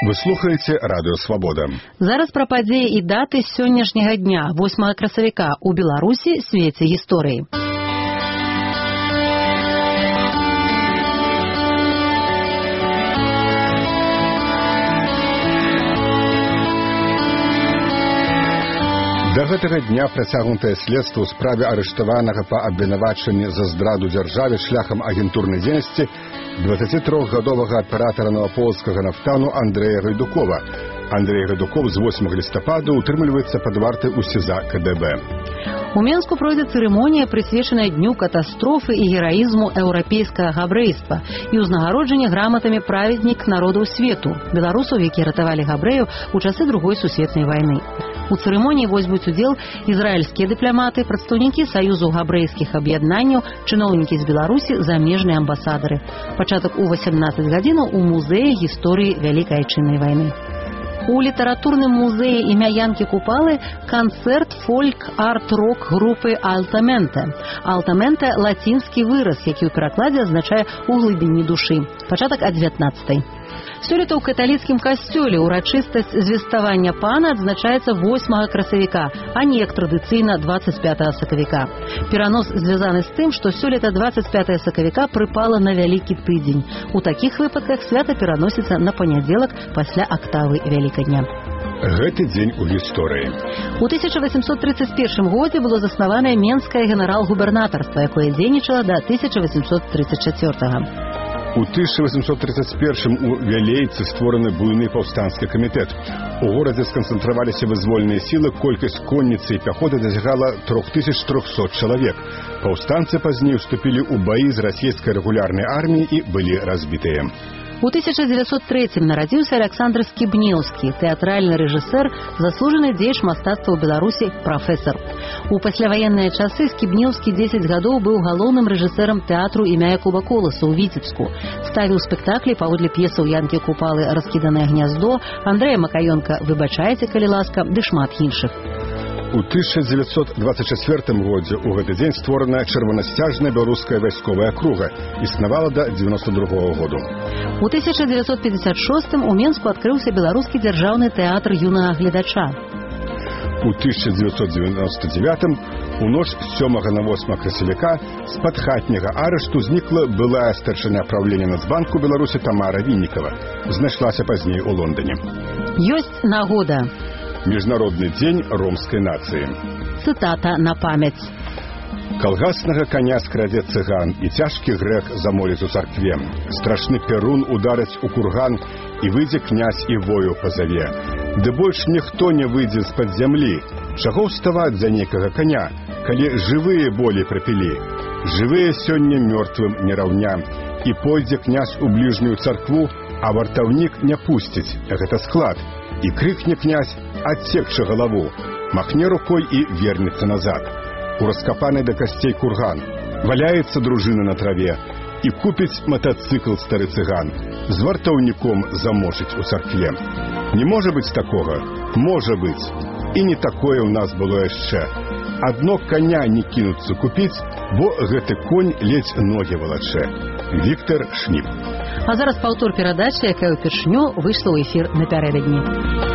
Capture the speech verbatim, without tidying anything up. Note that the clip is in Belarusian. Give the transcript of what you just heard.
Вы слухаеце радыё Свабода. Зараз пра падзеі і даты сённяшняга дня, восьмага красавіка, у Беларусі, свеце гісторыі. Да гэтага дня працягнутае следства ў справе арыштаванага па абвінавачанні за здраду дзяржаве шляхам агентурнай дзейнасці дваццацітрохгадовага аператара новапольскага нафтану Андрэя Гайдукова. Андрей Гайдуков з восьмага лістапада утрымліваецца пад вартай у СІЗА КДБ. У Менску пройдзе цырымонія, прысвечаная дню катастрофы і гераізму еўрапейскага габрэйства і ўзнагароджання граматамі праведнік народаў свету, беларусаў, якія ратавалі габрэяў у часы другой сусветнай вайны. У цырымоніі возьмуць удзел ізраільскія дыпламаты, прадстаўнікі Саюзу габрэйскіх аб'яднанняў, чыноўнікі з Беларусі, замежныя амбасадары. Пачатак у васямнаццаць гадзінаў у музеі гісторыі Вялікай Айчыннай вайны. У літаратурным музеі імя Янкі Купалы канцэрт фольк-арт-рок групы «Алтаменте». «Алтаменте» – лацінскі выраз, які ў перакладзе азначае «у глыбіні душы». Пачатак ад дзевятнаццатай. Сёлета ў каталіцкім касцёле ўрачыстасць звеставання пана адзначаецца восьмага красавіка, а не як традыцыйна дваццаць пятага сакавіка. Перанос звязаны з тым, што сёлета дваццаць пятага сакавіка прыпала на вялікі тыдзень. У такіх выпадках свята пераносіцца на панядзелак пасля актавы Вялікадня. Гэты дзень у гісторыі. У тысяча васемсот трыццаць першым годзе было заснаванае Менскае генерал-губернатарства, якое дзейнічала да тысяча васемсот трыццаць чацвёртага. У тысяча васемсот трыццаць першым у Вялейцы створаны буйны паўстанскі камітэт. У горадзе сканцэнтраваліся вызвольныя сілы, колькасць конніцы і пяхоты дасягала тры тысячы трохсот чалавек. Паўстанцы пазней уступілі ў баі з расійскай рэгулярнай арміяй і былі разбітыя. У тысяча дзевяцьсот трэцім нарадзіўся Александр Скібнеўскі, тэатральны рэжысэр, заслужаны дзеяч мастацтва ў Беларусі, прафесар. У пасляваенныя часы Скібнеўскі дзесяць гадоў быў галоўным рэжысэрам тэатру імя Якуба Коласа ў Віцебску. Ставіў спектаклі паводле п'есаў Янкі Купалы «Раскіданае гняздо», Андрэя Макаёнка «Выбачайце, калі ласка», ды шмат іншых. У тысяча дзевяцьсот дваццаць чацвёртым годзе ў гэты дзень створана чырванасцяжная беларуская вайсковая акруга, існавала да дзевяноста другога году. У тысяча дзевяцьсот пятьдесят шостым у Менску адкрыўся беларускі дзяржаўны тэатр юнага гледача. У тысяча дзевяцьсот дзевяноста дзевятым у ноч з сёмага на восьмага красавіка з-пад хатняга арышту знікла былая старшыня праўлення Нацбанку Беларусі Тамара Віннікава. Знайшлася пазней у Лондоне. Ёсць нагода. Міжнародны дзень ромскай нацыі. Цытата на памяць. Калгаснага коня скрадзе цыган, і цяжкі грэх замоліць у царкве. Страшны перун ударыць у курган, і выйдзе князь і вою пазаве. Ды больш ніхто не выйдзе з-пад зямлі. Чаго ўставаць за некага коня, калі жывыя болей прапілі? Жывыя сёння мёртвым не раўня. І пойдзе князь у бліжнюю царкву, а вартаўнік не пусціць, гэта склад. І крыкне князь «Адсекчы галаву», махне рукой і вернецца назад. У раскапанай да касцей курган валяецца дружына на траве, і купіць матацыкл стары цыган, з вартаўніком замочыць у царкве. Не можа быць такога? Можа быць. І не такое ў нас было яшчэ. Адно коня не кінуцца купіць, бо гэты конь ледзь ногі валачэ. Віктор Шніп. А зараз паўтор перадачы, якая ўпершыню выйшла ў эфір напярэдадні.